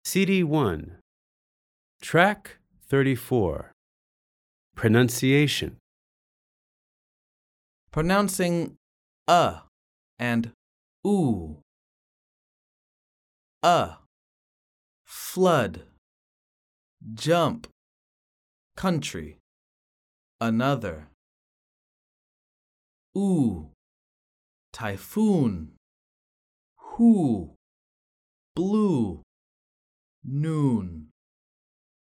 CD 1, Track 34. Pronunciation. Pronouncing and oo. Flood, jump, country, another. Ooh, typhoon, who, blue, noon.